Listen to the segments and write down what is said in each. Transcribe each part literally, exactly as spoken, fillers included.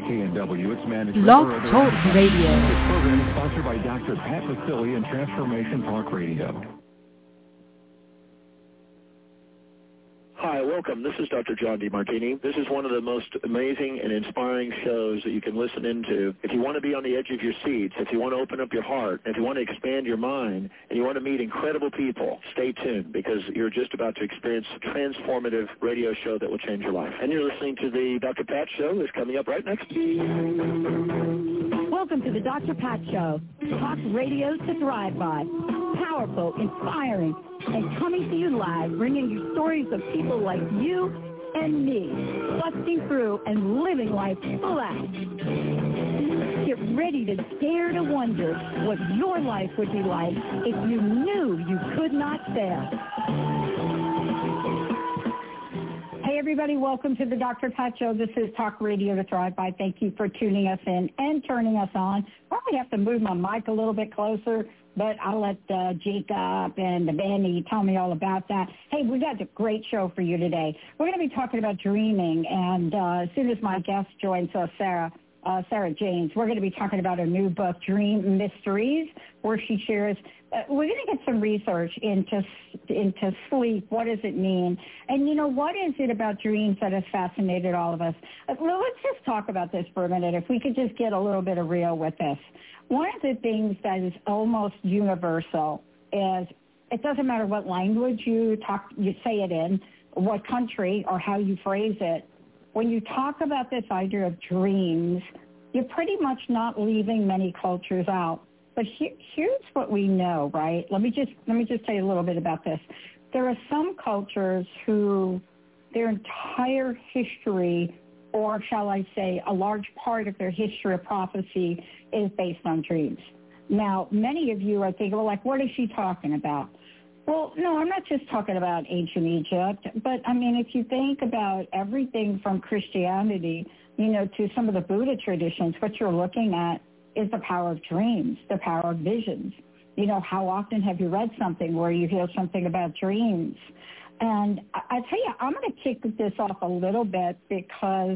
K N W, its management, Blog or other Talk Radio. This program is sponsored by Doctor Pat Vasili and Transformation Talk Radio. Hi, welcome. This is Doctor John DeMartini. This is one of the most amazing and inspiring shows that you can listen into. If you want to be on the edge of your seats, if you want to open up your heart, if you want to expand your mind, and you want to meet incredible people, stay tuned because you're just about to experience a transformative radio show that will change your life. And you're listening to the Doctor Pat Show that's coming up right next. Welcome to the Doctor Pat Show. Talk radio to thrive by. Powerful, inspiring, and coming to you live, bringing you stories of people like you and me, busting through and living life full out. Get ready to dare to wonder what your life would be like if you knew you could not fail. Hey, everybody, welcome to the Doctor Pat Show. This is Talk Radio to Thrive By. Thank you for tuning us in and turning us on. Probably have to move my mic a little bit closer, but I'll let uh, Jacob and Benny tell me all about that. Hey, we got a great show for you today. We're going to be talking about dreaming, and uh, as soon as my guest joins us, Sarah, uh, Sarah James, we're going to be talking about her new book, Dream Mysteries, where she shares, uh, we're going to get some research into, into sleep. What does it mean? And, you know, what is it about dreams that has fascinated all of us? Uh, well, let's just talk about this for a minute. If we could just get a little bit of real with this. One of the things that is almost universal is it doesn't matter what language you talk, you say it in, what country or how you phrase it. When you talk about this idea of dreams, you're pretty much not leaving many cultures out. But here, here's what we know, right? Let me just let me just tell you a little bit about this. There are some cultures who their entire history, or shall I say, a large part of their history of prophecy is based on dreams. Now, many of you are thinking, well, like, what is she talking about? Well, no, I'm not just talking about ancient Egypt, but, I mean, if you think about everything from Christianity, you know, to some of the Buddha traditions, what you're looking at is the power of dreams, the power of visions. You know, how often have you read something where you hear something about dreams? And I, I tell you, I'm going to kick this off a little bit because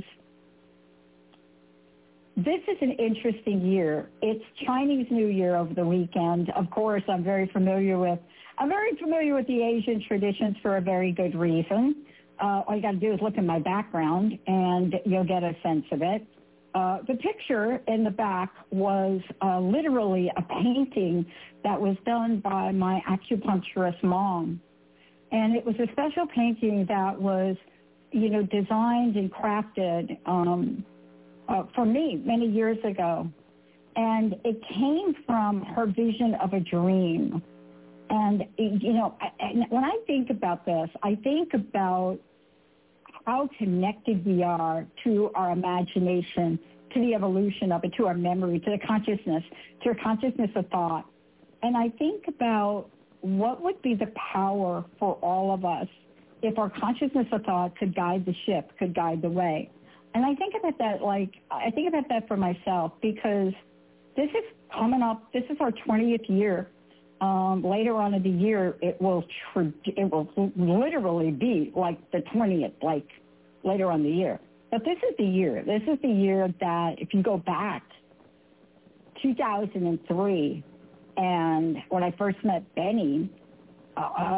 this is an interesting year. It's Chinese New Year over the weekend. Of course, I'm very familiar with I'm very familiar with the Asian traditions for a very good reason. Uh, all you got to do is look at my background, and you'll get a sense of it. Uh, the picture in the back was uh, literally a painting that was done by my acupuncturist mom. And it was a special painting that was, you know, designed and crafted um, uh, for me many years ago. And it came from her vision of a dream. And, you know, and when I think about this, I think about how connected we are to our imagination, to the evolution of it, to our memory, to the consciousness, to our consciousness of thought. And I think about what would be the power for all of us if our consciousness of thought could guide the ship, could guide the way. And I think about that, like, I think about that for myself because this is coming up, this is our twentieth year. Um, later on in the year, it will tr- it will literally be like the twentieth, like later on in the year. But this is the year. This is the year that if you go back, two thousand three, and when I first met Benny, uh,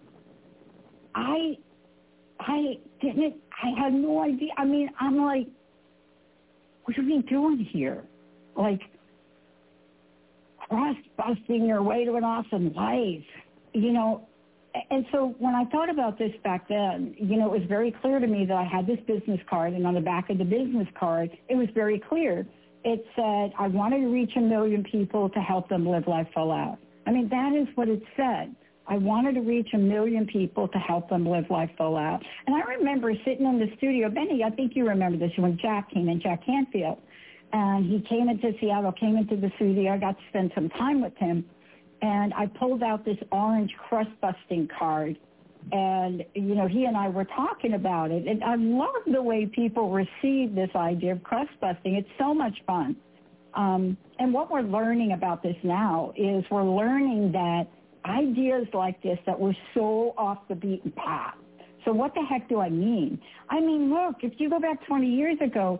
I I didn't, I had no idea. I mean, I'm like, what are we doing here? Like, cross-busting your way to an awesome life, you know. And so when I thought about this back then, you know, it was very clear to me that I had this business card, and on the back of the business card, it was very clear. It said, I wanted to reach a million people to help them live life full out. I mean, that is what it said. I wanted to reach a million people to help them live life full out. And I remember sitting in the studio, Benny, I think you remember this, when Jack came in, Jack Canfield. And he came into Seattle, came into the studio. I got to spend some time with him. And I pulled out this orange crust-busting card. And, you know, he and I were talking about it. And I love the way people receive this idea of crust-busting. It's so much fun. Um, and what we're learning about this now is we're learning that ideas like this that were so off the beaten path. So what the heck do I mean? I mean, look, if you go back twenty years ago,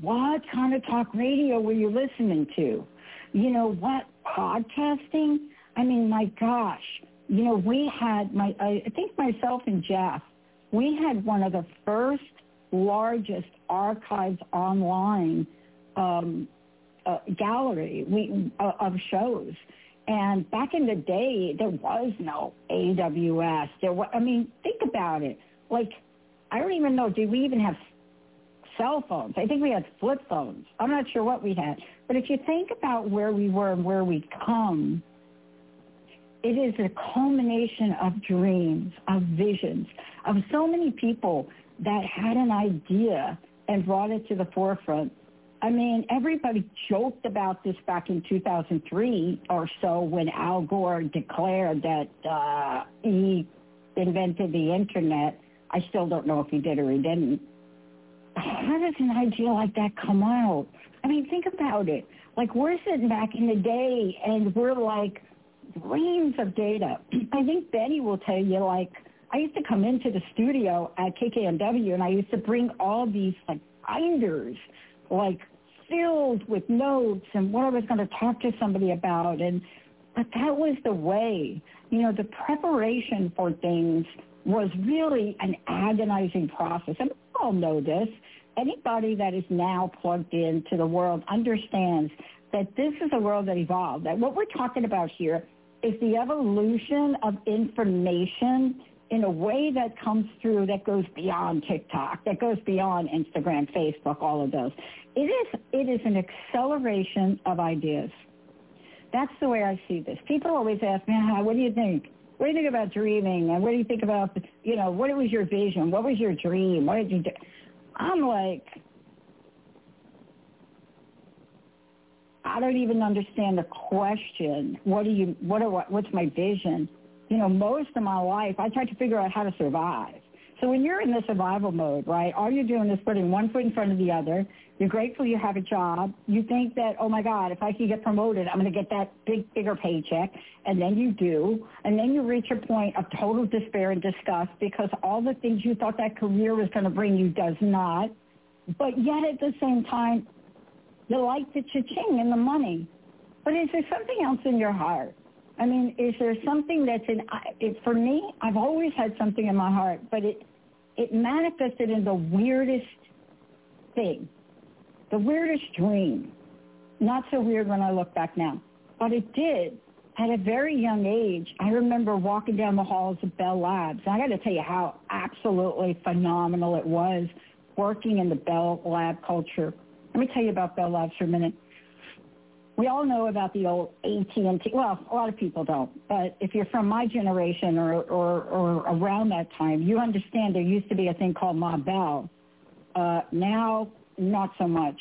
what kind of talk radio were you listening to? You know, what, podcasting? I mean, my gosh. You know, we had, my I think myself and Jeff, we had one of the first largest archives online um, uh, gallery we, uh, of shows. And back in the day, there was no A W S. There was, I mean, think about it. Like, I don't even know, did we even have cell phones? I think we had flip phones. I'm not sure what we had. But if you think about where we were and where we come, it is a culmination of dreams, of visions, of so many people that had an idea and brought it to the forefront. I mean, everybody joked about this back in two thousand three or so when Al Gore declared that uh, he invented the Internet. I still don't know if he did or he didn't. How does an idea like that come out? I mean, think about it. Like, we're sitting back in the day and we're like, reams of data. I think Benny will tell you, like, I used to come into the studio at K K N W and I used to bring all these, like, binders, like, filled with notes and what I was going to talk to somebody about. And but that was the way. You know, the preparation for things was really an agonizing process. And we all know this. Anybody that is now plugged into the world understands that this is a world that evolved. That what we're talking about here is the evolution of information in a way that comes through that goes beyond TikTok, that goes beyond Instagram, Facebook, all of those. It is it is an acceleration of ideas. That's the way I see this. People always ask me, "How? What do you think? What do you think about dreaming? And what do you think about, you know, what was your vision? What was your dream? What did you do?" I'm like, I don't even understand the question. What do you? What are? What's my vision? You know, most of my life, I tried to figure out how to survive. So when you're in the survival mode, right, all you're doing is putting one foot in front of the other. You're grateful you have a job. You think that, oh, my God, if I can get promoted, I'm going to get that big, bigger paycheck. And then you do. And then you reach a point of total despair and disgust because all the things you thought that career was going to bring you does not. But yet at the same time, you like the cha-ching and the money. But is there something else in your heart? I mean, is there something that's in, it, for me, I've always had something in my heart, but it, it manifested in the weirdest thing, the weirdest dream. Not so weird when I look back now, but it did. At a very young age, I remember walking down the halls of Bell Labs. And I got to tell you how absolutely phenomenal it was working in the Bell Lab culture. Let me tell you about Bell Labs for a minute. We all know about the old A T and T. Well, a lot of people don't. But if you're from my generation or, or, or around that time, you understand there used to be a thing called Ma Bell. Uh, now, not so much.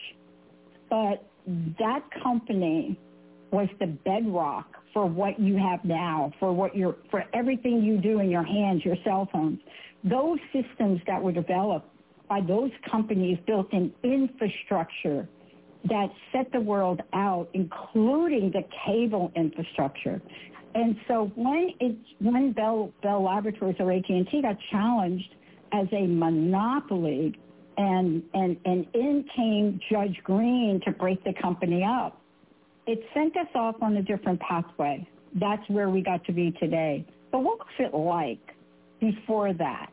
But that company was the bedrock for what you have now, for what you're, for everything you do in your hands, your cell phones. Those systems that were developed by those companies built in infrastructure that set the world out, including the cable infrastructure. And so when it, when Bell, Bell Laboratories or A T and T got challenged as a monopoly, and, and, and in came Judge Green to break the company up, it sent us off on a different pathway. That's where we got to be today. But what was it like before that?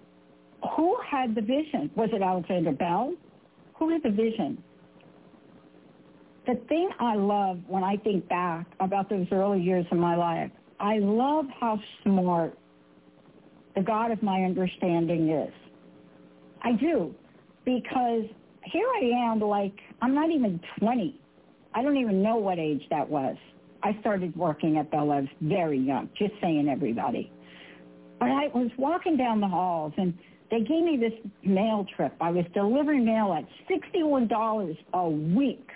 Who had the vision? Was it Alexander Bell? Who had the vision? The thing I love when I think back about those early years of my life, I love how smart the God of my understanding is. I do, because here I am, like, I'm not even twenty. I don't even know what age that was. I started working at Bell Labs very young, just saying, everybody. But I was walking down the halls, and they gave me this mail trip. I was delivering mail at sixty-one dollars a week.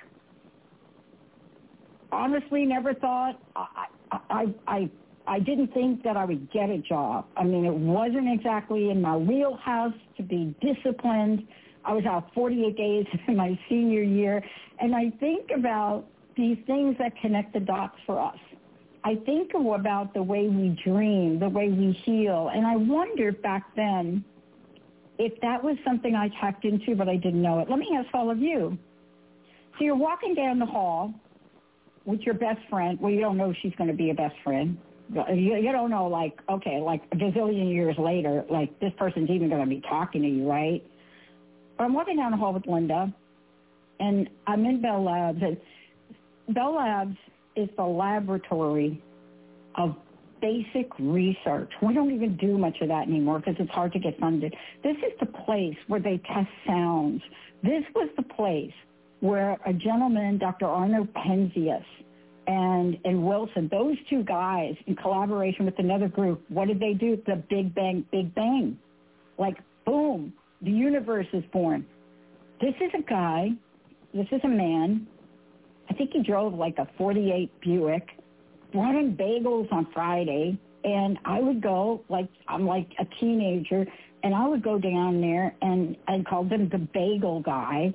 Honestly, never thought, I, I, I, I didn't think that I would get a job. I mean, it wasn't exactly in my wheelhouse to be disciplined. I was out forty-eight days in my senior year. And I think about these things that connect the dots for us. I think about the way we dream, the way we heal. And I wondered back then if that was something I tapped into, but I didn't know it. Let me ask all of you. So you're walking down the hall with your best friend. Well, you don't know she's going to be a best friend. You, you don't know, like, okay, like a gazillion years later, like this person's even going to be talking to you, right? But I'm walking down the hall with Linda, and I'm in Bell Labs. And Bell Labs is the laboratory of basic research. We don't even do much of that anymore because it's hard to get funded. This is the place where they test sounds. This was the place where a gentleman, Doctor Arno Penzias, and, and Wilson, those two guys in collaboration with another group, what did they do? The Big Bang, Big Bang. Like, boom, the universe is born. This is a guy, this is a man, I think he drove like a forty-eight Buick, brought in bagels on Friday, and I would go, like, I'm like a teenager, and I would go down there and I called them the bagel guy,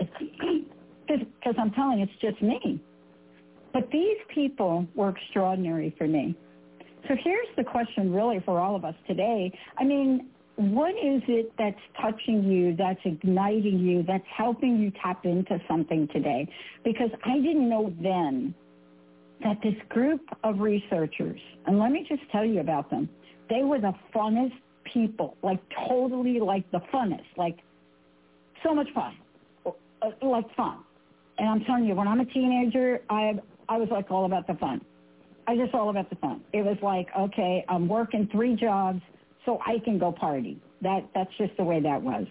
because I'm telling you, it's just me. But these people were extraordinary for me. So here's the question really for all of us today. I mean, what is it that's touching you, that's igniting you, that's helping you tap into something today? Because I didn't know then that this group of researchers, and let me just tell you about them, they were the funnest people, like totally like the funnest, like so much fun, like fun. And I'm telling you, when I'm a teenager, I I was like all about the fun. I just all about the fun. It was like, okay, I'm working three jobs so I can go party. That That's just the way that was.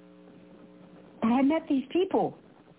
And I met these people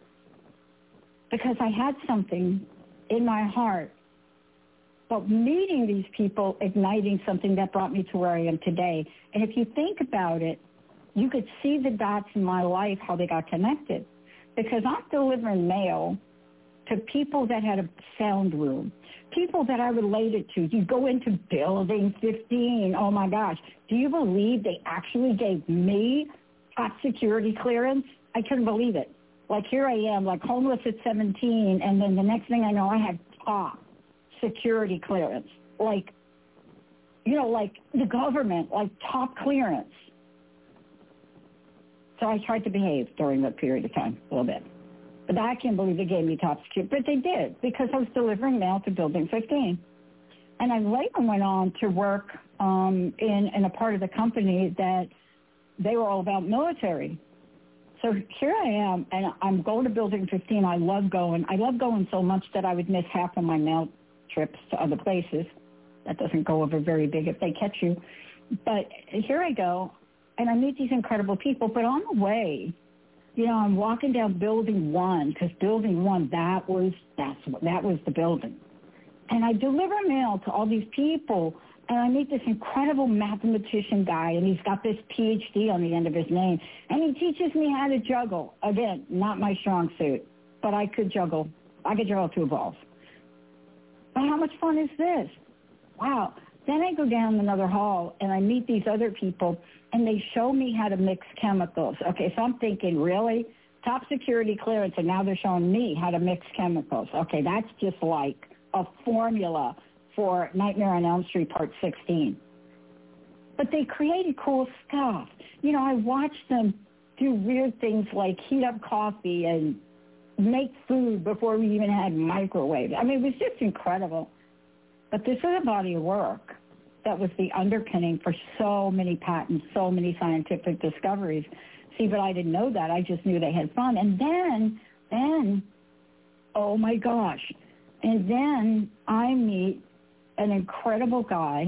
because I had something in my heart. But meeting these people, igniting something that brought me to where I am today. And if you think about it, you could see the dots in my life, how they got connected. Because I'm delivering mail to people that had a sound room, people that I related to. You go into Building fifteen. Oh, my gosh. Do you believe they actually gave me top security clearance? I couldn't believe it. Like, here I am, like homeless at seventeen, and then the next thing I know, I had top security clearance. Like, you know, like the government, like top clearance. So I tried to behave during that period of time a little bit. But I can't believe they gave me top security. But they did, because I was delivering mail to Building fifteen. And I later went on to work um, in, in a part of the company that they were all about military. So here I am, and I'm going to Building fifteen. I love going. I love going so much that I would miss half of my mail trips to other places. That doesn't go over very big if they catch you. But here I go, and I meet these incredible people. But on the way, you know, I'm walking down Building One, because Building One, that was that's what that was the building. And I deliver mail to all these people, and I meet this incredible mathematician guy, and he's got this P H D on the end of his name, and he teaches me how to juggle. Again, not my strong suit, but I could juggle. I could juggle two balls. But how much fun is this? Wow. Then I go down another hall, and I meet these other people, and they show me how to mix chemicals. Okay, so I'm thinking, really? Top security clearance, and now they're showing me how to mix chemicals. Okay, that's just like a formula for Nightmare on Elm Street Part sixteen. But they created cool stuff. You know, I watched them do weird things like heat up coffee and make food before we even had microwaves. I mean, it was just incredible. But this is a body of work that was the underpinning for so many patents, so many scientific discoveries. See, but I didn't know that. I just knew they had fun. And then, then, oh my gosh. And then I meet an incredible guy.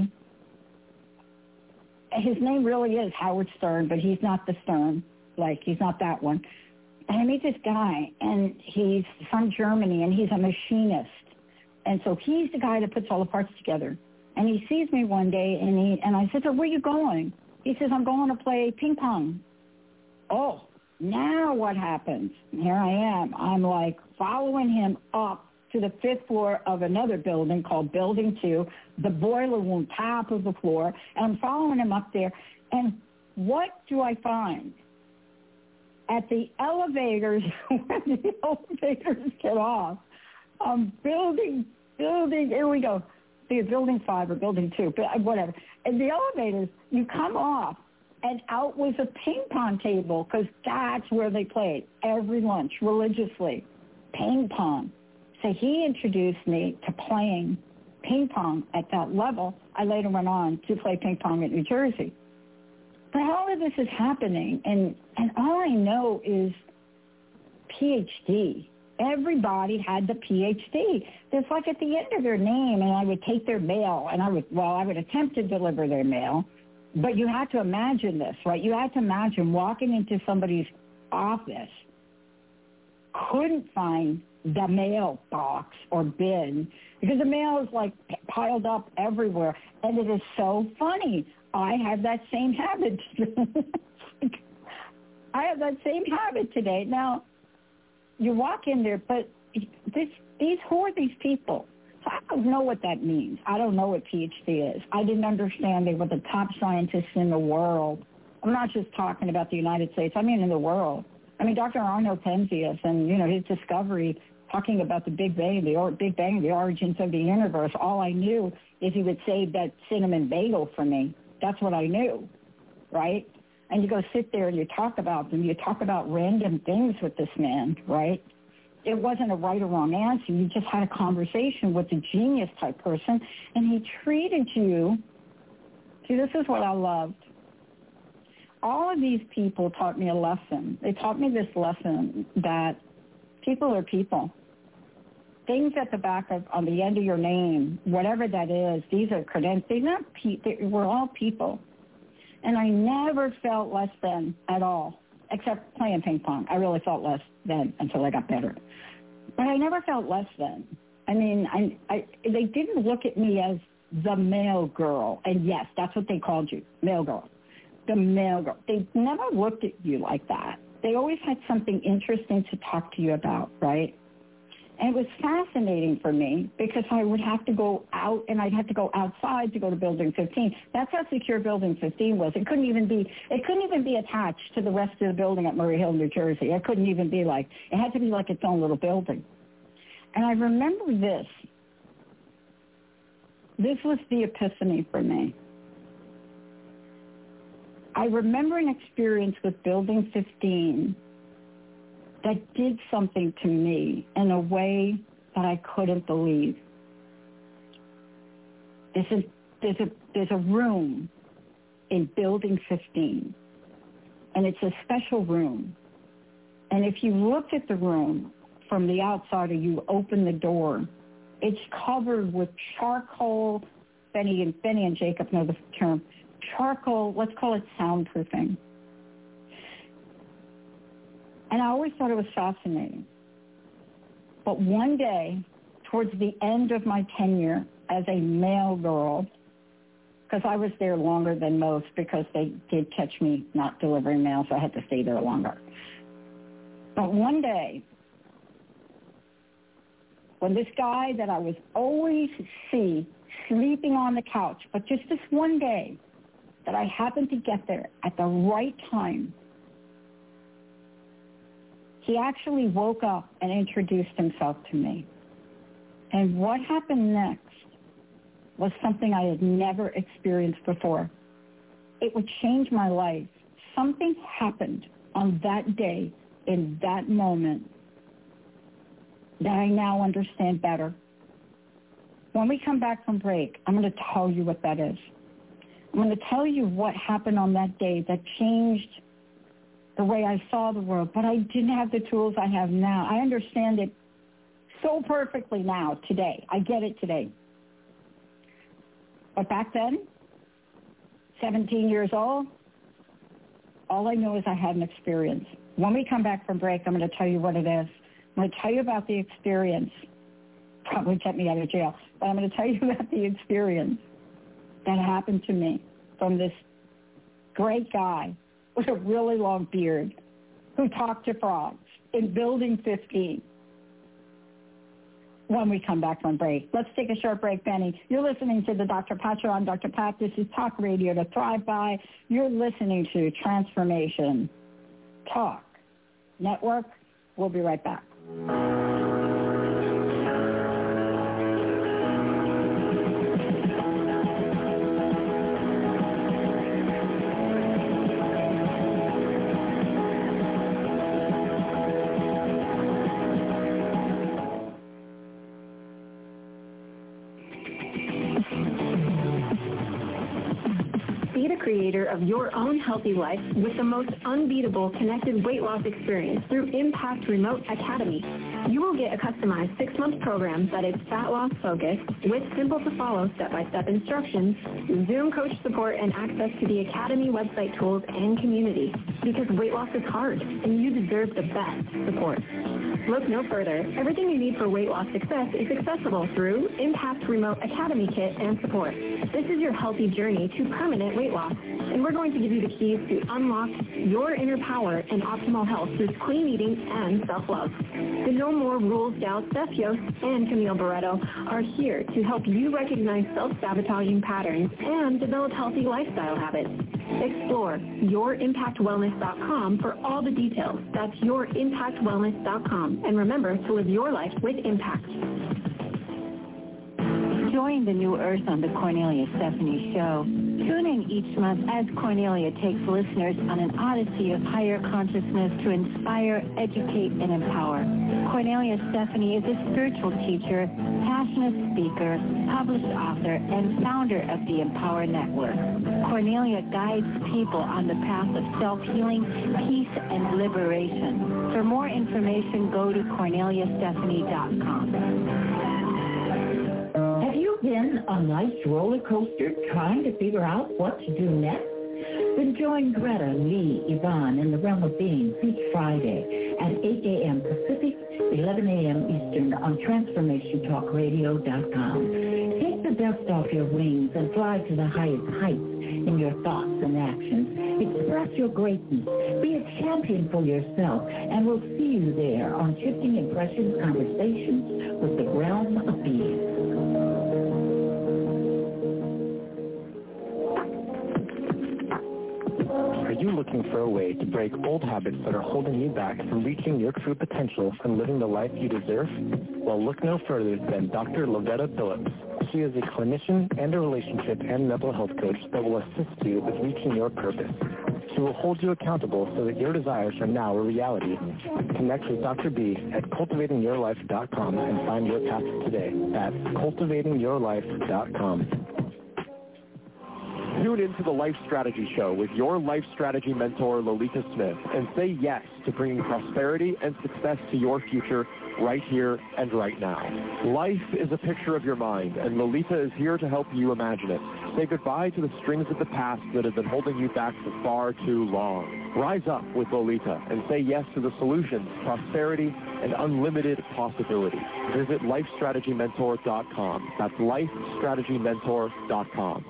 His name really is Howard Stern, but he's not the Stern. Like, he's not that one. And I meet this guy, and he's from Germany, and he's a machinist. And so he's the guy that puts all the parts together. And he sees me one day, and he and I said, so where are you going? He says, I'm going to play ping pong. Oh, now what happens? And here I am. I'm like following him up to the fifth floor of another building called Building two, the boiler room, top of the floor. And I'm following him up there. And what do I find? At the elevators, when the elevators get off, um, building, building, here we go. See, building five or building two, but whatever. And the elevators, you come off, and out was a ping pong table, because that's where they played every lunch religiously. ping pong. So he introduced me to playing ping pong at that level. I later went on to play ping pong at New Jersey. But all of this is happening, and, and all I know is P H D. Everybody had the P H D. It's like at the end of their name, and I would take their mail, and I would, well, I would attempt to deliver their mail, but you had to imagine this, right? You had to imagine walking into somebody's office, couldn't find the mail box or bin, because the mail is like piled up everywhere, and it is so funny. I have that same habit. I have that same habit today. Now, you walk in there, but this, these, who are these people? So I don't know what that means. I don't know what P H D is. I didn't understand they were the top scientists in the world. I'm not just talking about the United States. I mean in the world. I mean, Doctor Arno Penzias and, you know, his discovery talking about the Big Bang, the or, Big Bang, the origins of the universe. All I knew is he would save that cinnamon bagel for me. That's what I knew, right? And you go sit there and you talk about them. You talk about random things with this man, right? It wasn't a right or wrong answer. You just had a conversation with a genius type person, and he treated you. See, this is what I loved. All of these people taught me a lesson. They taught me this lesson that people are people. Things at the back of, on the end of your name, whatever that is, these are credentials. They're not pe- they, we're all people. And I never felt less than at all, except playing ping pong. I really felt less than until I got better. But I never felt less than. I mean, I, I, they didn't look at me as the male girl. And yes, that's what they called you, male girl. The male girl. They never looked at you like that. They always had something interesting to talk to you about, right? And it was fascinating for me because I would have to go out, and I'd have to go outside to go to Building fifteen. That's how secure Building fifteen was. It couldn't even be. It couldn't even be attached to the rest of the building at Murray Hill, New Jersey. It couldn't even be like. It had to be like its own little building. And I remember this. This was the epiphany for me. I remember an experience with Building fifteen that did something to me in a way that I couldn't believe. There's a, there's a, there's a room in Building fifteen, and it's a special room. And if you look at the room from the outside or you open the door, it's covered with charcoal. Benny and, Benny and Jacob know the term. Charcoal, let's call it soundproofing. And I always thought it was fascinating. But one day, towards the end of my tenure as a mail girl, because I was there longer than most because they did catch me not delivering mail, so I had to stay there longer. But one day, when this guy that I was always see sleeping on the couch, but just this one day that I happened to get there at the right time, he actually woke up and introduced himself to me. And what happened next was something I had never experienced before. It would change my life. Something happened on that day, in that moment, that I now understand better. When we come back from break, I'm going to tell you what that is. I'm going to tell you what happened on that day that changed the way I saw the world, but I didn't have the tools I have now. I understand it so perfectly now, today. I get it today. But back then, seventeen years old, all I know is I had an experience. When we come back from break, I'm going to tell you what it is. I'm going to tell you about the experience. Probably kept me out of jail, but I'm going to tell you about the experience that happened to me from this great guy with a really long beard who talked to frogs in Building fifteen when we come back from break. Let's take a short break, Benny. You're listening to the Doctor Pat Show. I'm Doctor Pat. This is Talk Radio to Thrive By. You're listening to Transformation Talk Network. We'll be right back. creator of your own healthy life with the most unbeatable connected weight loss experience through Impact Remote Academy. You will get a customized six-month program that is fat loss focused with simple-to-follow step-by-step instructions, Zoom coach support, and access to the Academy website tools and community. Because weight loss is hard, and you deserve the best support. Look no further. Everything you need for weight loss success is accessible through Impact Remote Academy Kit and support. This is your healthy journey to permanent weight loss, and we're going to give you the keys to unlock your inner power and optimal health through clean eating and self-love. The No More Rules gals, Steph Yost and Camille Barreto, are here to help you recognize self-sabotaging patterns and develop healthy lifestyle habits. Explore your impact wellness dot com for all the details. That's your impact wellness dot com. And remember to live your life with impact. Join the New Earth on the Cornelia Stephanie Show. Tune in each month as Cornelia takes listeners on an odyssey of higher consciousness to inspire, educate, and empower. Cornelia Stephanie is a spiritual teacher, passionate speaker, published author, and founder of the Empower Network. Cornelia guides people on the path of self-healing, peace, and liberation. For more information, go to cornelia stephanie dot com. Have you been on life's roller coaster trying to figure out what to do next? Then join Greta, Lee, Yvonne, and the Realm of Being each Friday at eight a.m. Pacific, eleven a.m. Eastern on transformation talk radio dot com. Take the dust off your wings and fly to the highest heights in your thoughts and actions. Express your greatness. Be a champion for yourself, and we'll see you there on Shifting Impressions Conversations with the Realm of Being. Are you looking for a way to break old habits that are holding you back from reaching your true potential and living the life you deserve? Well, look no further than Doctor Lavetta Phillips. She is a clinician and a relationship and mental health coach that will assist you with reaching your purpose. She will hold you accountable so that your desires are now a reality. Connect with Doctor B at cultivating your life dot com and find your path today. That's cultivating your life dot com. Tune into the Life Strategy Show with your life strategy mentor, Lolita Smith, and say yes to bringing prosperity and success to your future right here and right now. Life is a picture of your mind, and Lolita is here to help you imagine it. Say goodbye to the strings of the past that have been holding you back for far too long. Rise up with Lolita and say yes to the solutions, prosperity, and unlimited possibility. Visit life strategy mentor dot com. That's life strategy mentor dot com.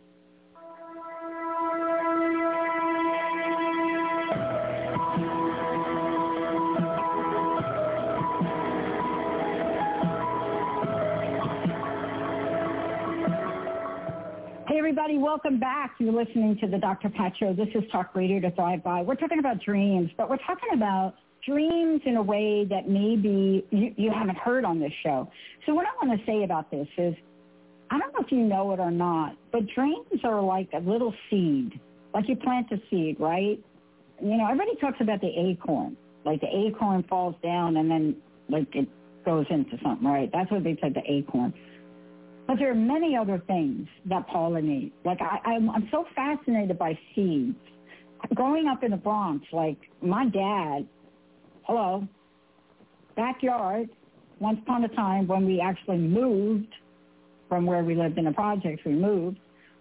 Hey, everybody, welcome back. You're listening to the Doctor Pat Show. This is Talk Radio to Thrive By. We're talking about dreams, but we're talking about dreams in a way that maybe you, you haven't heard on this show. So what I want to say about this is, I don't know if you know it or not, but dreams are like a little seed. Like you plant a seed, right? You know, everybody talks about the acorn. Like the acorn falls down and then like it goes into something, right? That's what they said, the acorn. But there are many other things that pollinate. Like I, I'm, I'm so fascinated by seeds. Growing up in the Bronx, like my dad, hello, backyard, once upon a time when we actually moved from where we lived in the projects, we moved,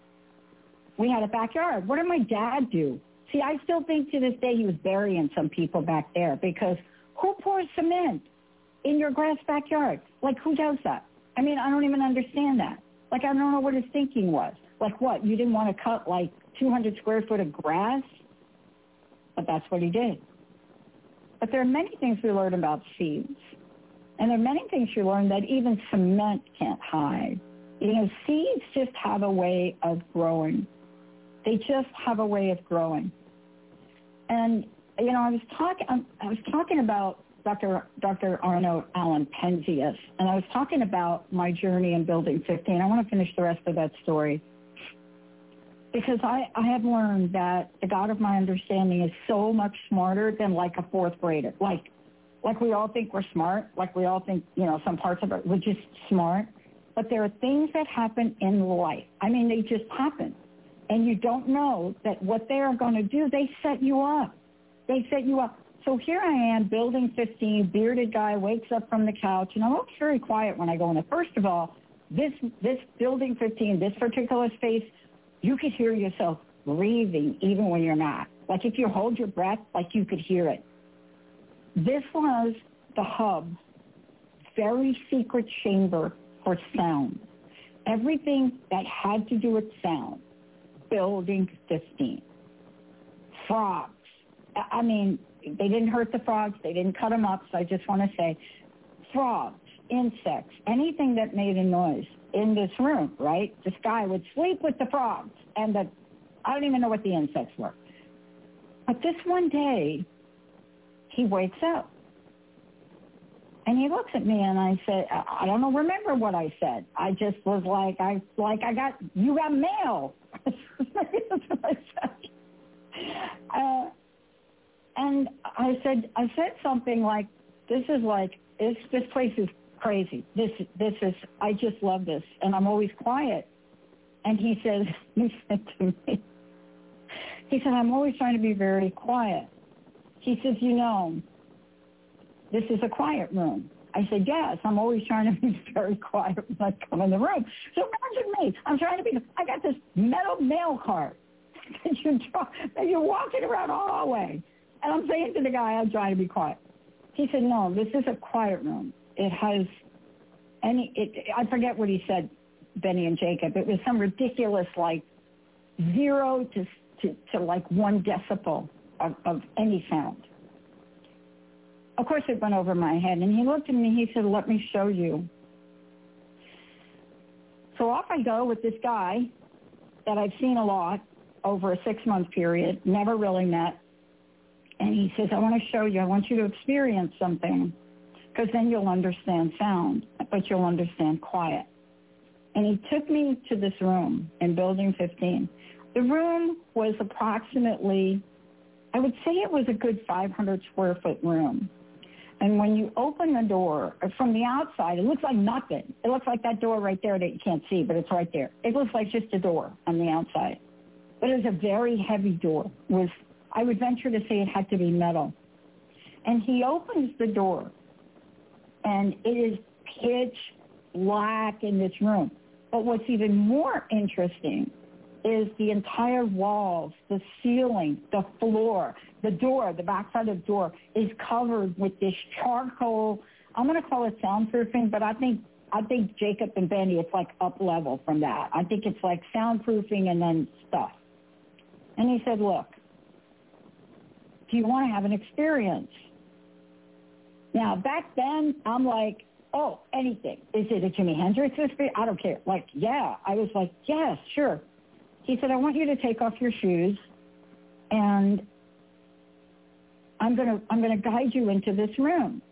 we had a backyard. What did my dad do? See, I still think to this day he was burying some people back there because who pours cement in your grass backyard? Like who does that? I mean, I don't even understand that. Like, I don't know what his thinking was. Like, what, you didn't want to cut, like, two hundred square foot of grass? But that's what he did. But there are many things we learn about seeds. And there are many things you learn that even cement can't hide. You know, seeds just have a way of growing. They just have a way of growing. And, you know, I was talking, I was talking about Doctor Doctor Arno Allen Penzias, and I was talking about my journey in Building fifteen. I want to finish the rest of that story because I, I have learned that the God of my understanding is so much smarter than like a fourth grader. Like, like we all think we're smart, like we all think, you know, some parts of it, we're just smart. But there are things that happen in life. I mean, they just happen. and you don't know that what they are going to do, they set you up. They set you up. So here I am, building fifteen, bearded guy wakes up from the couch, and I'm always very quiet when I go in there. First of all, this this building fifteen, this particular space, you could hear yourself breathing even when you're not. Like if you hold your breath, like you could hear it. This was the hub, very secret chamber for sound. Everything that had to do with sound, building fifteen. Frogs. I mean, they didn't hurt the frogs. They didn't cut them up. So I just want to say frogs, insects, anything that made a noise in this room, right? This guy would sleep with the frogs and the, I don't even know what the insects were. But this one day, he wakes up and he looks at me and I said, I don't know, remember what I said. I just was like, I like, I got, you got mail. That's what I said. Uh, And I said, I said something like, "This is like, this this place is crazy. This this is, I just love this, and I'm always quiet." And he said, he said to me, he said, "I'm always trying to be very quiet." He says, "You know, this is a quiet room." I said, "Yes, I'm always trying to be very quiet when I come in the room." So imagine me, I'm trying to be, I got this metal mail cart that you that you're walking around the hallway. And I'm saying to the guy, I'm trying to be quiet. He said, "No, this is a quiet room. It has any, it, I forget what he said, Benny and Jacob. It was some ridiculous, like, zero to, to, to like one decibel of, of any sound." Of course, it went over my head. And he looked at me, he said, "Let me show you." So off I go with this guy that I've seen a lot over a six-month period, never really met. And he says, "I want to show you. I want you to experience something, because then you'll understand sound, but you'll understand quiet." And he took me to this room in Building fifteen. The room was approximately, I would say it was a good five hundred square foot room. And when you open the door, from the outside, it looks like nothing. It looks like that door right there that you can't see, but it's right there. It looks like just a door on the outside. But it was a very heavy door. It was, I would venture to say it had to be metal. And he opens the door, and it is pitch black in this room. But what's even more interesting is the entire walls, the ceiling, the floor, the door, the backside of the door is covered with this charcoal. I'm going to call it soundproofing, but I think I think Jacob and Benny, it's like up level from that. I think it's like soundproofing and then stuff. And he said, "Look, do you want to have an experience?" Now, back then, I'm like, oh, anything. Is it a Jimi Hendrix experience? I don't care. Like, yeah. I was like, yes, sure. He said, "I want you to take off your shoes, and I'm going to I'm going to guide you into this room.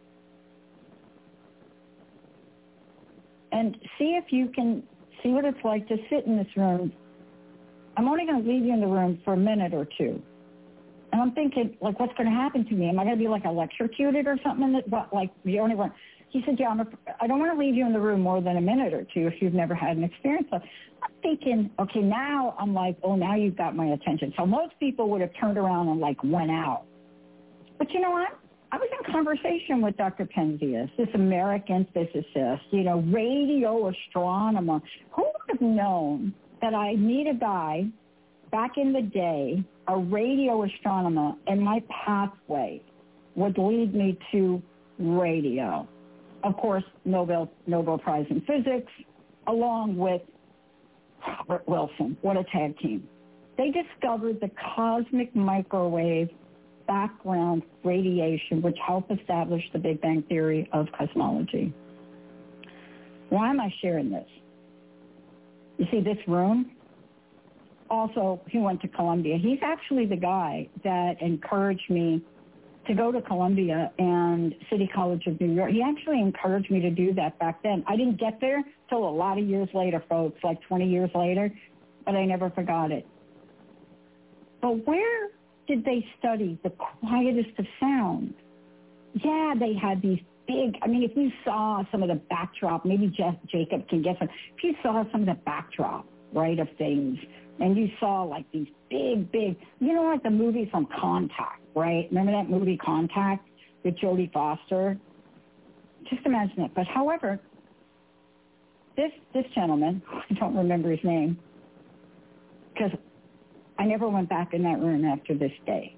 And see if you can see what it's like to sit in this room. I'm only going to leave you in the room for a minute or two." And I'm thinking, like, what's going to happen to me? Am I going to be like electrocuted or something? That, what, like, the only one? He said, yeah, I'm a, I don't want to leave you in the room more than a minute or two if you've never had an experience. So I'm thinking, okay, now I'm like, oh, now you've got my attention. So most people would have turned around and, like, went out. But you know what? I was in conversation with Doctor Penzias, this American physicist, you know, radio astronomer. Who would have known that I meet a guy back in the day, a radio astronomer, and my pathway would lead me to radio? Of course, Nobel Nobel Prize in Physics, along with Robert Wilson. What a tag team. They discovered the cosmic microwave background radiation, which helped establish the Big Bang Theory of cosmology. Why am I sharing this? You see this room? Also, he went to Columbia. He's actually the guy that encouraged me to go to Columbia and City College of New York. He actually encouraged me to do that back then. I didn't get there till a lot of years later, folks, like twenty years later, but I never forgot it. But where did they study the quietest of sound? Yeah, they had these big, I mean, if you saw some of the backdrop, maybe Jeff, Jacob can get some, if you saw some of the backdrop, right, of things and you saw like these big, big, you know, like the movie from Contact, right? Remember that movie Contact with Jodie Foster? Just imagine it. But however, this this gentleman, I don't remember his name, because I never went back in that room after this day.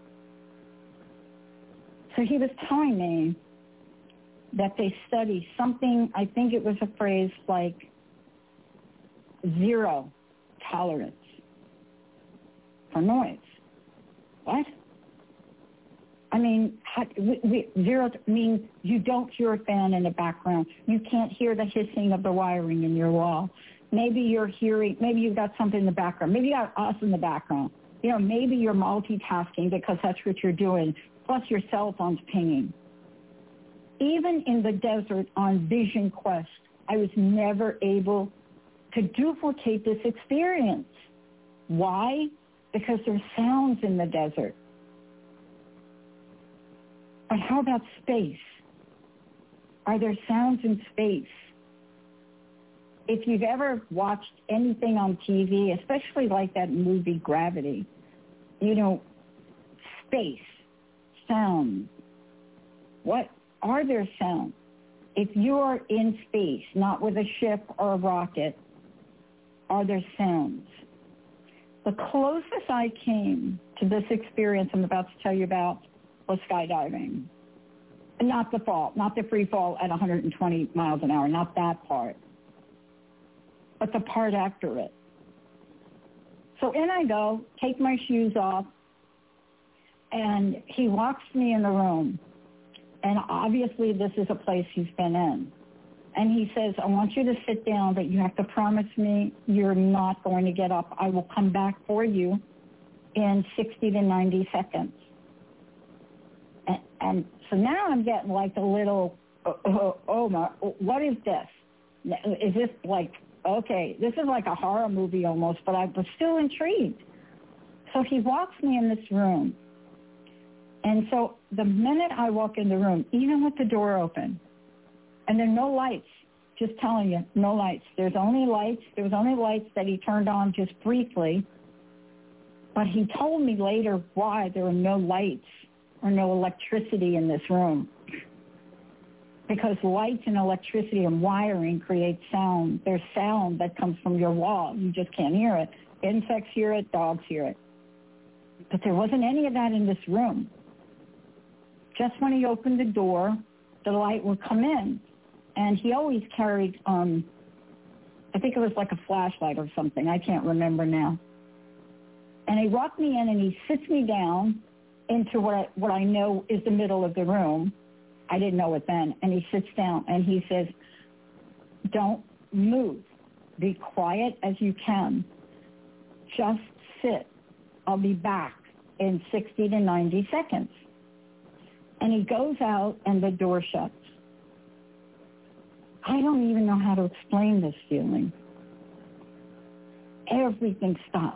So he was telling me that they study something, I think it was a phrase like zero tolerance for noise. What? I mean, how, we, we, zero means you don't hear a fan in the background. You can't hear the hissing of the wiring in your wall. Maybe you're hearing, maybe you've got something in the background. Maybe you got us in the background. You know, maybe you're multitasking because that's what you're doing, plus your cell phone's pinging. Even in the desert on Vision Quest, I was never able to duplicate this experience. Why? Because there's sounds in the desert. But how about space? Are there sounds in space? If you've ever watched anything on T V, especially like that movie Gravity, you know, space, sound. What are there sounds? If you are in space, not with a ship or a rocket, are there sounds? The closest I came to this experience I'm about to tell you about was skydiving. Not the fall, not the free fall at one hundred twenty miles an hour, not that part, but the part after it. So in I go, take my shoes off, and he walks me in the room. And obviously this is a place he's been in. And he says, I want you to sit down, but you have to promise me you're not going to get up. I will come back for you in sixty to ninety seconds. And, and so now I'm getting like a little, oh, oh, oh my, what is this? Is this like, okay, this is like a horror movie almost, but I was still intrigued. So he walks me in this room. And so the minute I walk in the room, even with the door open, and there are no lights, just telling you, no lights. There's only lights. There was only lights that he turned on just briefly. But he told me later why there were no lights or no electricity in this room. Because lights and electricity and wiring create sound. There's sound that comes from your wall. You just can't hear it. Insects hear it. Dogs hear it. But there wasn't any of that in this room. Just when he opened the door, the light would come in. And he always carried, um, I think it was like a flashlight or something. I can't remember now. And he walked me in and he sits me down into what I, what I know is the middle of the room. I didn't know it then. And he sits down and he says, don't move. Be quiet as you can. Just sit. I'll be back in sixty to ninety seconds. And he goes out and the door shuts. I don't even know how to explain this feeling. Everything stopped.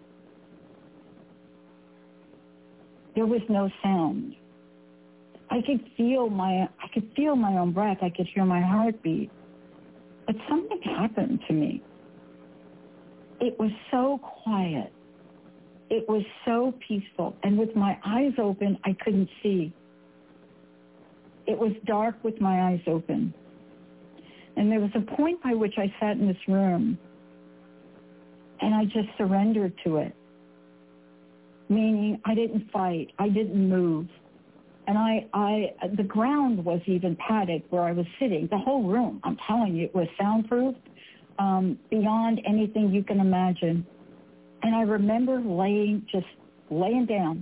There was no sound. I could feel my I could feel my own breath. I could hear my heartbeat. But something happened to me. It was so quiet. It was so peaceful. And with my eyes open, I couldn't see. It was dark with my eyes open. And there was a point by which I sat in this room and I just surrendered to it. Meaning I didn't fight. I didn't move. And I, I, the ground was even padded where I was sitting. The whole room, I'm telling you, it was soundproof um, beyond anything you can imagine. And I remember laying, just laying down.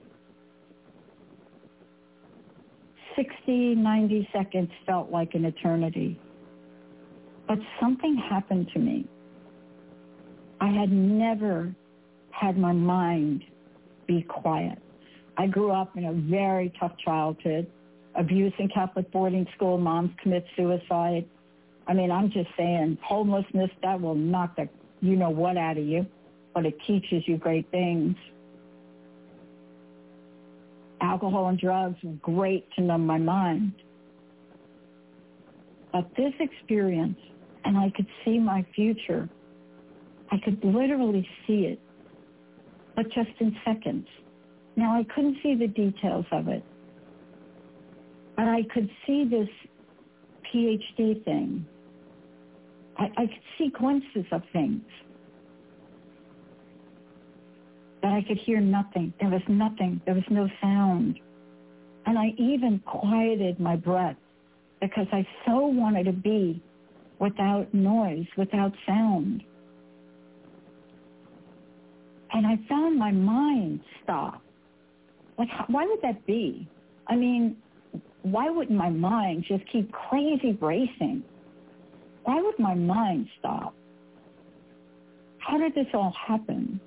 sixty, ninety seconds felt like an eternity. But something happened to me. I had never had my mind be quiet. I grew up in a very tough childhood, abuse in Catholic boarding school, moms commit suicide. I mean, I'm just saying, homelessness, that will knock the you-know-what out of you, but it teaches you great things. Alcohol and drugs were great to numb my mind. But this experience, and I could see my future, I could literally see it, but just in seconds. Now, I couldn't see the details of it, but I could see this P H D thing. I, I could see glimpses of things. But I could hear nothing. There was nothing. There was no sound. And I even quieted my breath because I so wanted to be without noise, without sound. And I found my mind stop. Like, why would that be? I mean, why wouldn't my mind just keep crazy racing? Why would my mind stop? How did this all happen?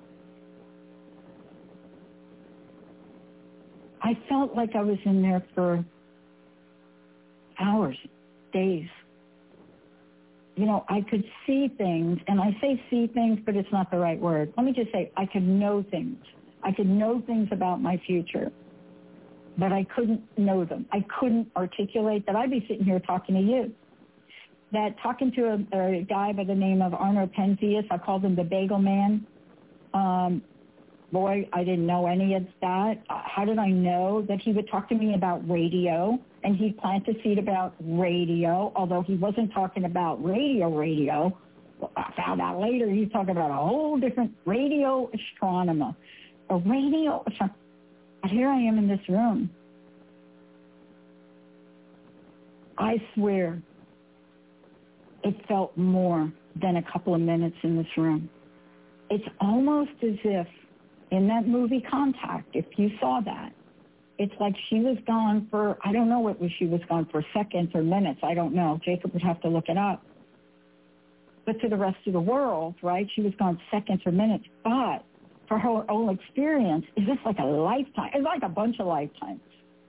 I felt like I was in there for hours, days. You know, I could see things, and I say see things, but it's not the right word. Let me just say I could know things. I could know things about my future, but I couldn't know them. I couldn't articulate that. I'd be sitting here talking to you. That talking to a, a guy by the name of Arno Penzias, I called him the Bagel Man. Um, boy, I didn't know any of that. Uh, how did I know that he would talk to me about radio, and he'd plant a seed about radio, although he wasn't talking about radio radio. Well, I found out later he's talking about a whole different radio astronomer. A radio astronomer. But here I am in this room. I swear it felt more than a couple of minutes in this room. It's almost as if in that movie Contact, if you saw that, it's like she was gone for, I don't know what was she was gone for, seconds or minutes. I don't know. Jacob would have to look it up. But to the rest of the world, right, she was gone seconds or minutes. But for her own experience, is this like a lifetime? It's like a bunch of lifetimes.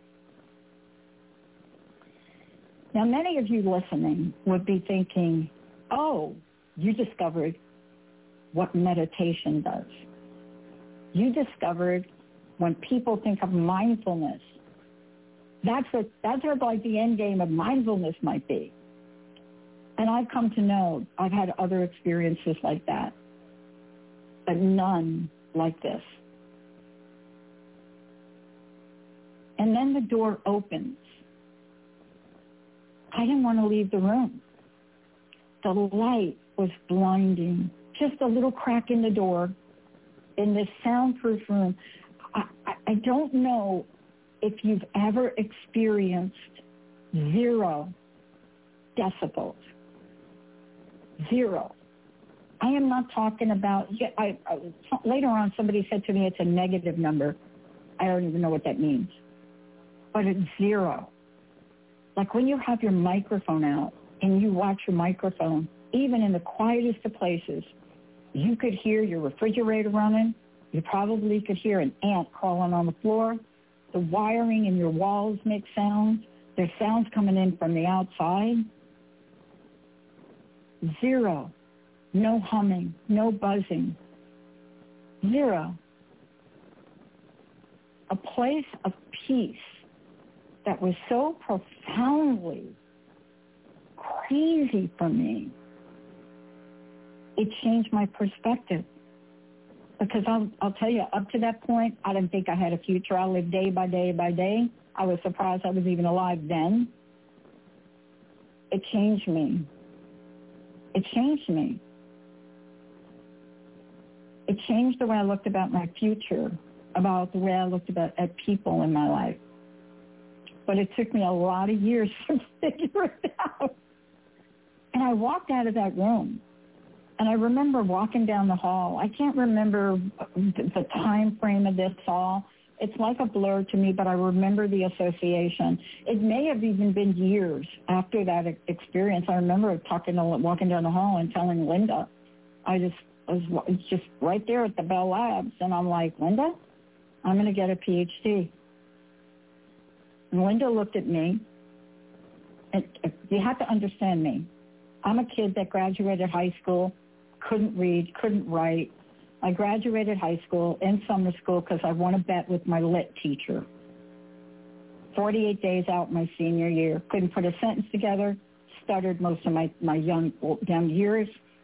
Now, many of you listening would be thinking, oh, you discovered what meditation does. You discovered when people think of mindfulness, that's what, that's what like the end game of mindfulness might be. And I've come to know, I've had other experiences like that, but none like this. And then the door opens. I didn't want to leave the room. The light was blinding. Just a little crack in the door in this soundproof room. I, I, I don't know if you've ever experienced zero decibels. Zero. I am not talking about, I, I, later on somebody said to me it's a negative number. I don't even know what that means. But it's zero. Like when you have your microphone out and you watch your microphone, even in the quietest of places, you could hear your refrigerator running. You probably could hear an ant crawling on the floor. The wiring in your walls makes sounds. There's sounds coming in from the outside. Zero. No humming. No buzzing. Zero. A place of peace that was so profoundly crazy for me. It changed my perspective. Because I'll, I'll tell you, up to that point, I didn't think I had a future. I lived day by day by day. I was surprised I was even alive then. It changed me. It changed me. It changed the way I looked about my future, about the way I looked about at people in my life. But it took me a lot of years to figure it out. And I walked out of that room. And I remember walking down the hall. I can't remember the time frame of this all. It's like a blur to me, but I remember the association. It may have even been years after that experience. I remember talking to, walking down the hall and telling Linda. I just was just right there at the Bell Labs, and I'm like, Linda, I'm going to get a P H D. And Linda looked at me. And you have to understand me. I'm a kid that graduated high school. Couldn't read, couldn't write. I graduated high school in summer school because I won a bet with my lit teacher. forty-eight days out my senior year. Couldn't put a sentence together. Stuttered most of my, my young, young years.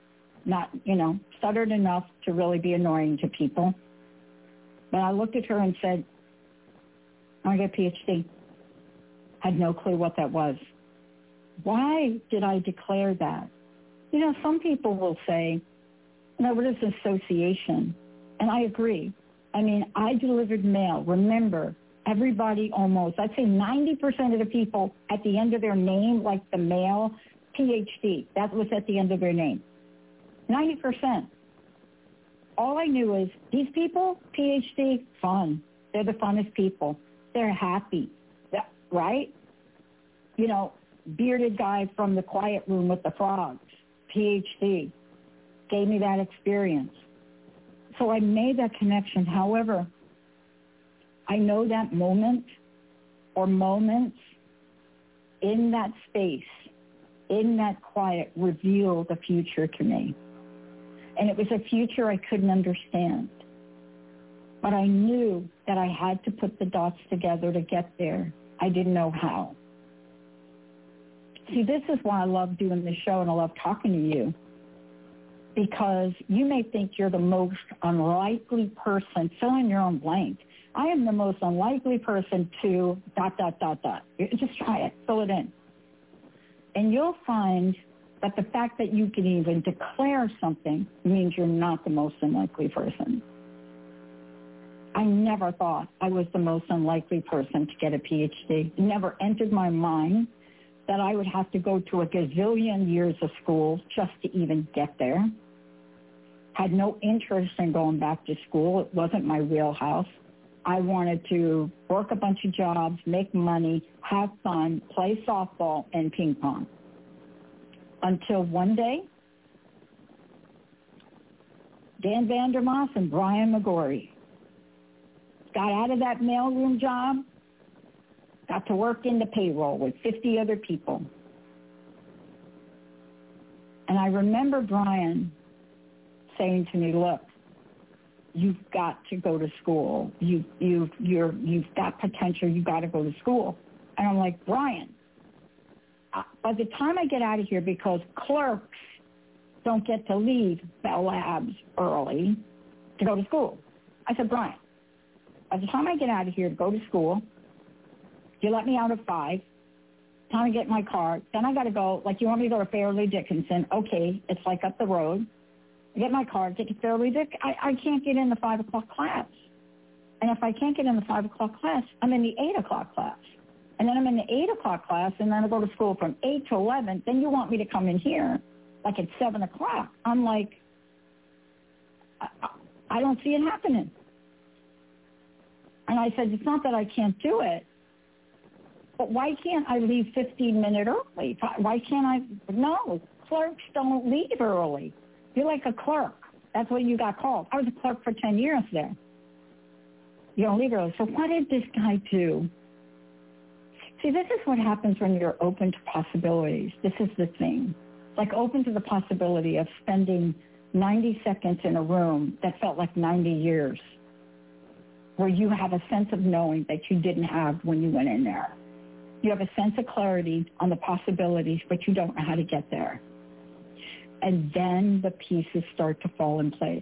not, you know, stuttered enough to really be annoying to people. But I looked at her and said, I want to get a P H D. Had no clue what that was. Why did I declare that? You know, some people will say, you know, what is association? And I agree. I mean, I delivered mail. Remember, everybody almost, I'd say ninety percent of the people at the end of their name, like the mail, P H D. That was at the end of their name. ninety percent. All I knew is these people, P H D, fun. They're the funnest people. They're happy, right? You know, bearded guy from the quiet room with the frogs, P H D, gave me that experience. So I made that connection. However, I know that moment or moments in that space, in that quiet, revealed the future to me. And it was a future I couldn't understand. But I knew that I had to put the dots together to get there. I didn't know how. See, this is why I love doing this show and I love talking to you. Because you may think you're the most unlikely person. Fill in your own blank. I am the most unlikely person to dot, dot, dot, dot. Just try it. Fill it in. And you'll find that the fact that you can even declare something means you're not the most unlikely person. I never thought I was the most unlikely person to get a P H D. It never entered my mind that I would have to go to a gazillion years of school just to even get there. Had no interest in going back to school. It wasn't my wheelhouse. I wanted to work a bunch of jobs, make money, have fun, play softball and ping pong. Until one day, Dan Vandermoss and Brian McGorry got out of that mailroom job, got to work in the payroll with fifty other people. And I remember Brian saying to me, look, you've got to go to school. You, you, you're, you've got potential. You've got to go to school. And I'm like, Brian, by the time I get out of here, because clerks don't get to leave Bell Labs early to go to school. I said, Brian, by the time I get out of here to go to school, you let me out at five, time to get my car, then I got to go, like you want me to go to Fairleigh Dickinson, okay, it's like up the road. I get my car, get to Fairleigh Dickinson, I, I can't get in the five o'clock class. And if I can't get in the five o'clock class, I'm in the eight o'clock class. And then I'm in the eight o'clock class, and then I go to school from eight to eleven. Then you want me to come in here like at seven o'clock. I'm like, I, I don't see it happening. And I said, it's not that I can't do it, but why can't I leave fifteen minutes early? Why can't I? No, clerks don't leave early. You're like a clerk. That's what you got called. I was a clerk for ten years there. You don't leave early. So what did this guy do? See, this is what happens when you're open to possibilities. This is the thing. Like open to the possibility of spending ninety seconds in a room that felt like ninety years, where you have a sense of knowing that you didn't have when you went in there. You have a sense of clarity on the possibilities, but you don't know how to get there. And then the pieces start to fall in place.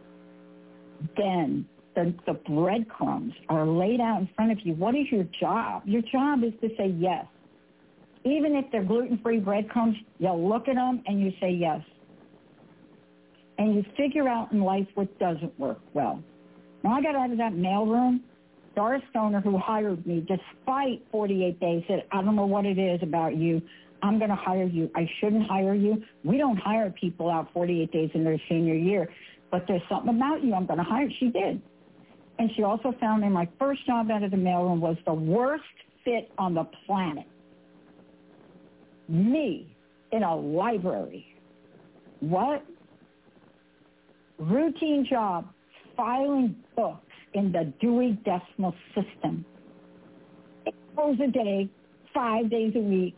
Then the, the breadcrumbs are laid out in front of you. What is your job? Your job is to say yes. Even if they're gluten-free breadcrumbs, you look at them and you say yes. And you figure out in life what doesn't work well. When I got out of that mailroom, Doris Stoner, who hired me, despite forty-eight days, said, I don't know what it is about you. I'm going to hire you. I shouldn't hire you. We don't hire people out forty-eight days in their senior year. But there's something about you I'm going to hire. She did. And she also found me my first job out of the mailroom was the worst fit on the planet. Me in a library. What? Routine job, filing books in the Dewey Decimal System. Eight hours a day, five days a week.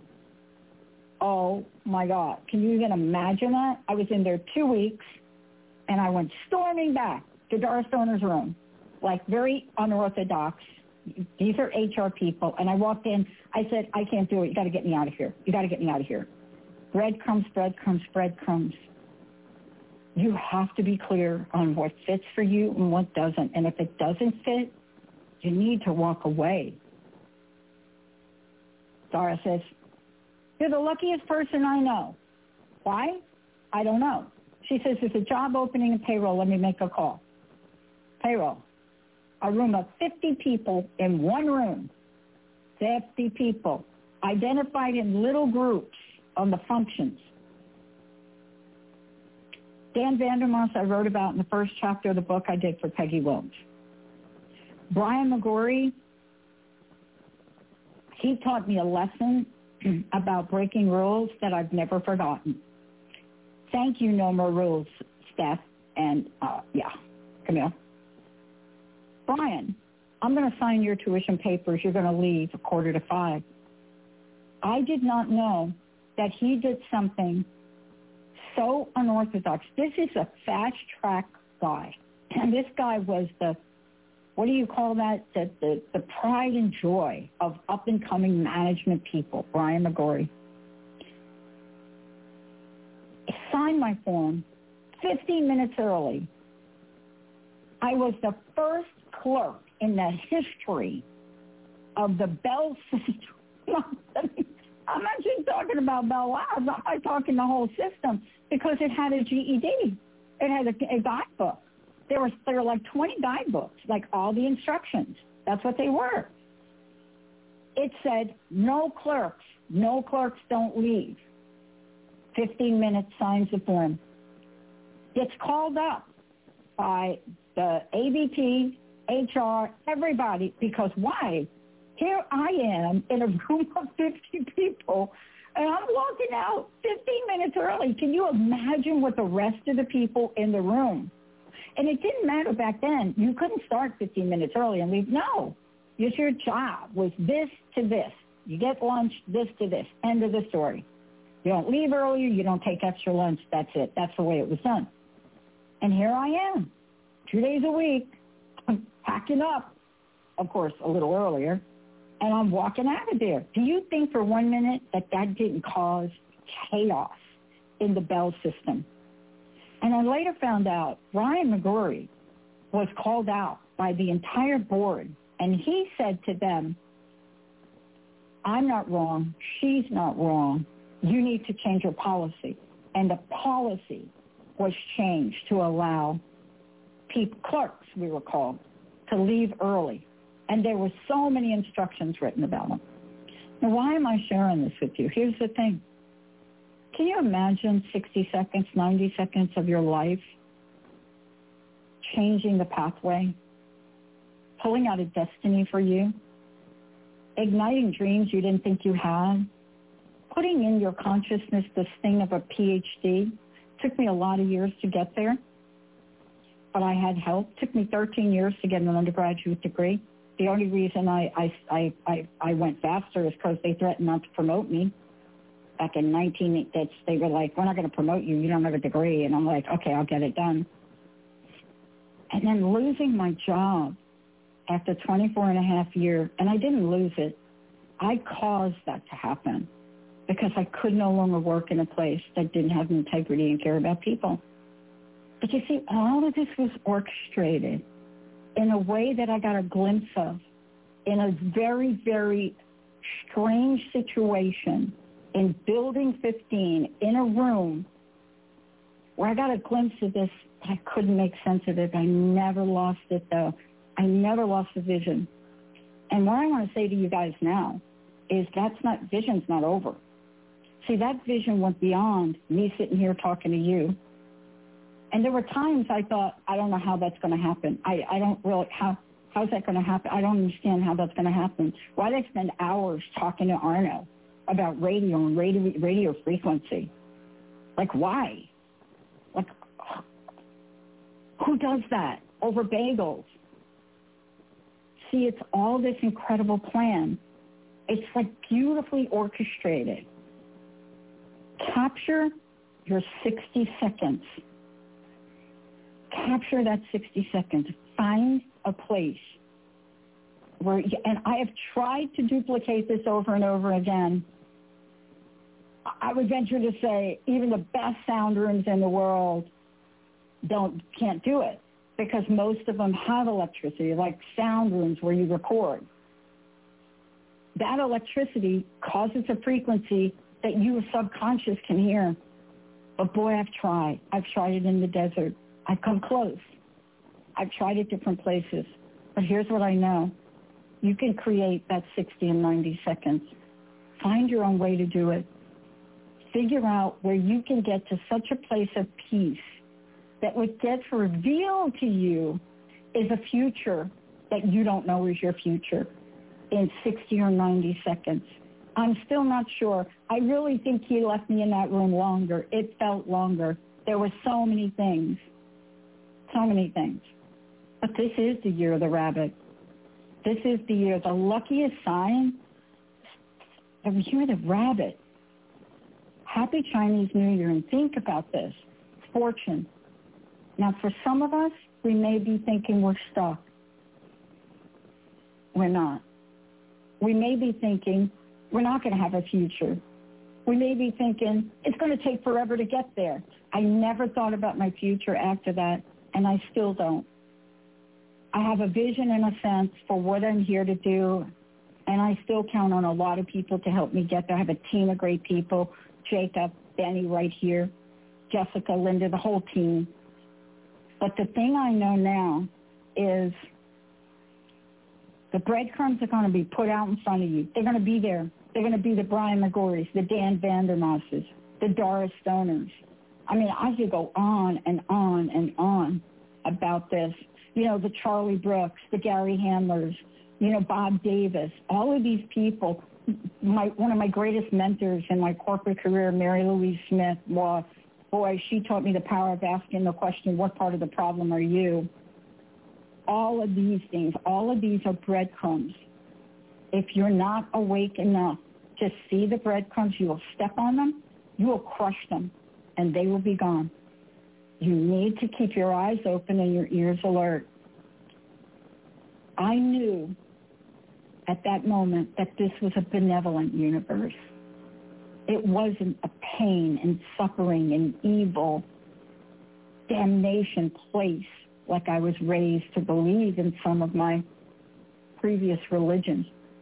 Oh, my God. Can you even imagine that? I was in there two weeks, and I went storming back to Doris Stoner's room, like very unorthodox. These are H R people. And I walked in. I said, I can't do it. You got to get me out of here. You got to get me out of here. Breadcrumbs, breadcrumbs, breadcrumbs. you have to be clear on what fits for you and what doesn't. And if it doesn't fit, you need to walk away. Dara says, you're the luckiest person I know. Why? I don't know. She says, there's a job opening in payroll. Let me make a call. Payroll. A room of fifty people in one room. fifty people. Identified in little groups on the functions. Dan Vandermoss, I wrote about in the first chapter of the book I did for Peggy Wilms. Brian McGorry, he taught me a lesson about breaking rules that I've never forgotten. Thank you, No More Rules, Steph, and, uh, yeah, Camille. Brian, I'm going to sign your tuition papers. You're going to leave a quarter to five. I did not know that he did something so unorthodox. This is a fast-track guy. And this guy was the, what do you call that? The, the, the pride and joy of up-and-coming management people, Brian McGorry. He signed my form fifteen minutes early. I was the first clerk in the history of the Bell system. I'm not just talking about Bell Labs. I'm talking the whole system because it had a G E D. It had a, a guidebook. There was there were like twenty guidebooks, like all the instructions. That's what they were. It said, no clerks. No clerks don't leave. fifteen minutes, signs the form. Gets called up by the A V P, H R, everybody, because why? Here I am in a room of fifty people, and I'm walking out fifteen minutes early. Can you imagine what the rest of the people in the room? And it didn't matter back then. You couldn't start fifteen minutes early and leave. No, it's your job was this to this. You get lunch, this to this. End of the story. You don't leave earlier. You don't take extra lunch. That's it. That's the way it was done. And here I am, two days a week, I'm packing up, of course, a little earlier, and I'm walking out of there. Do you think for one minute that that didn't cause chaos in the Bell system? And I later found out Brian McGorry was called out by the entire board, and he said to them, I'm not wrong. She's not wrong. You need to change your policy. And the policy was changed to allow people, clerks, we were called, to leave early. And there were so many instructions written about them. Now, why am I sharing this with you? Here's the thing. Can you imagine sixty seconds, ninety seconds of your life changing the pathway, pulling out a destiny for you, igniting dreams you didn't think you had, putting in your consciousness this thing of a P H D? Took me a lot of years to get there, but I had help. Took me thirteen years to get an undergraduate degree. The only reason I, I, I, I, I went faster is because they threatened not to promote me. Back in nineteen, that's, they were like, we're not going to promote you. You don't have a degree. And I'm like, okay, I'll get it done. And then losing my job after twenty-four and a half years, and I didn't lose it. I caused that to happen because I could no longer work in a place that didn't have integrity and care about people. But you see, all of this was orchestrated in a way that I got a glimpse of in a very, very strange situation in Building fifteen in a room where I got a glimpse of this, but I couldn't make sense of it. I never lost it, though. I never lost the vision. And what I want to say to you guys now is that's not, vision's not over. See, that vision went beyond me sitting here talking to you. And there were times I thought, I don't know how that's going to happen. I, I don't really, how, how's that going to happen? I don't understand how that's going to happen. Why did I spend hours talking to Arno about radio and radio, radio frequency? Like, why? Like, who does that over bagels? See, it's all this incredible plan. It's like beautifully orchestrated. Capture your sixty seconds. Capture that sixty seconds. Find a place where, you, and I have tried to duplicate this over and over again. I would venture to say even the best sound rooms in the world don't can't do it because most of them have electricity, like sound rooms where you record. That electricity causes a frequency that you subconscious can hear. But boy, I've tried. I've tried it in the desert. I've come close. I've tried it different places. But here's what I know. You can create that sixty and ninety seconds. Find your own way to do it. Figure out where you can get to such a place of peace that what gets revealed to you is a future that you don't know is your future in sixty or ninety seconds. I'm still not sure. I really think he left me in that room longer. It felt longer. There were so many things, so many things. But this is the year of the rabbit. This is the year, the luckiest sign, the year of the rabbit. Happy Chinese New Year, and think about this. Fortune. Now, for some of us, we may be thinking we're stuck. We're not. We may be thinking we're not going to have a future. We may be thinking it's going to take forever to get there. I never thought about my future after that, and I still don't. I have a vision in a sense for what I'm here to do, and I still count on a lot of people to help me get there. I have a team of great people, Jacob, Benny right here, Jessica, Linda, the whole team. But the thing I know now is the breadcrumbs are going to be put out in front of you. They're going to be there. They're going to be the Brian McGorrys, the Dan Vandermosses, the Doris Stoners. I mean, I could go on and on and on about this. You know, the Charlie Brooks, the Gary Handlers, you know, Bob Davis, all of these people. My one of my greatest mentors in my corporate career, Mary Louise Smith, well, boy, she taught me the power of asking the question, what part of the problem are you? All of these things, all of these are breadcrumbs. If you're not awake enough to see the breadcrumbs, you will step on them, you will crush them, and they will be gone. You need to keep your eyes open and your ears alert. I knew at that moment that this was a benevolent universe. It wasn't a pain and suffering and evil damnation place like I was raised to believe in some of my previous religions.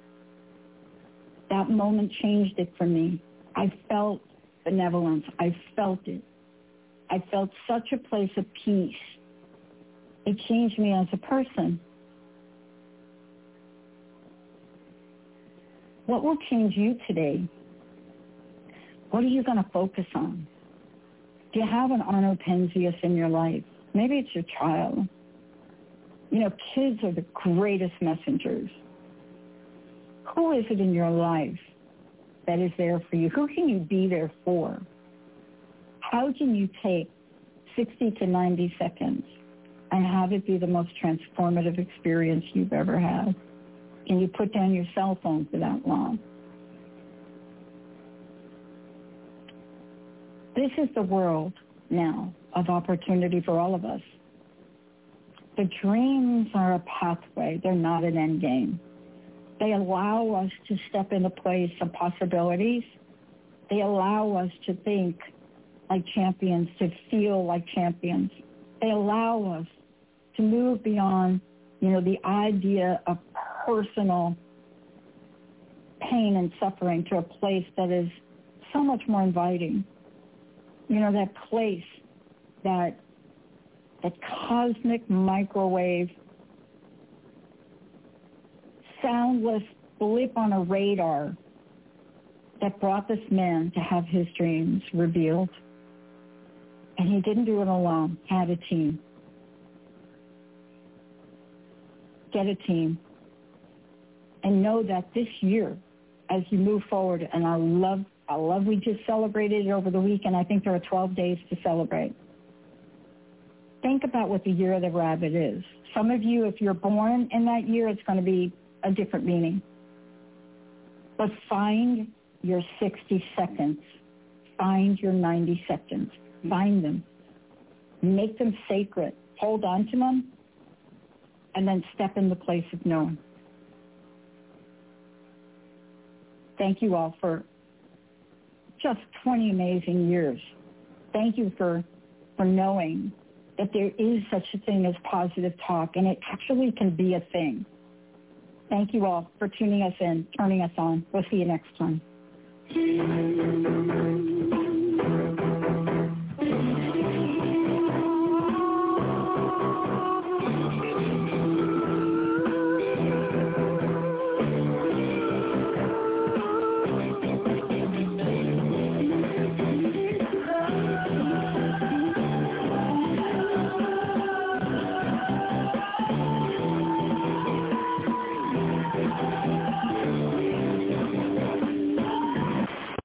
That moment changed it for me. I felt benevolence. I felt it. I felt such a place of peace. It changed me as a person. What will change you today? What are you going to focus on? Do you have an Arno Penzias in your life? Maybe it's your child. You know, kids are the greatest messengers. Who is it in your life that is there for you? Who can you be there for? How can you take sixty to ninety seconds and have it be the most transformative experience you've ever had? Can you put down your cell phone for that long? This is the world now of opportunity for all of us. The dreams are a pathway. They're not an end game. They allow us to step into place of possibilities. They allow us to think like champions, to feel like champions. They allow us to move beyond, you know, the idea of personal pain and suffering to a place that is so much more inviting. You know, that place, that that cosmic microwave, soundless blip on a radar that brought this man to have his dreams revealed. And he didn't do it alone. He had a team. Get a team. And know that this year, as you move forward, and I love, I love we just celebrated it over the weekend. I think there are twelve days to celebrate. Think about what the year of the rabbit is. Some of you, if you're born in that year, it's going to be a different meaning. But find your sixty seconds. Find your ninety seconds. Find them. Make them sacred. Hold on to them. And then step in the place of knowing. Thank you all for just twenty amazing years. Thank you for, for knowing that there is such a thing as positive talk, and it actually can be a thing. Thank you all for tuning us in, turning us on. We'll see you next time.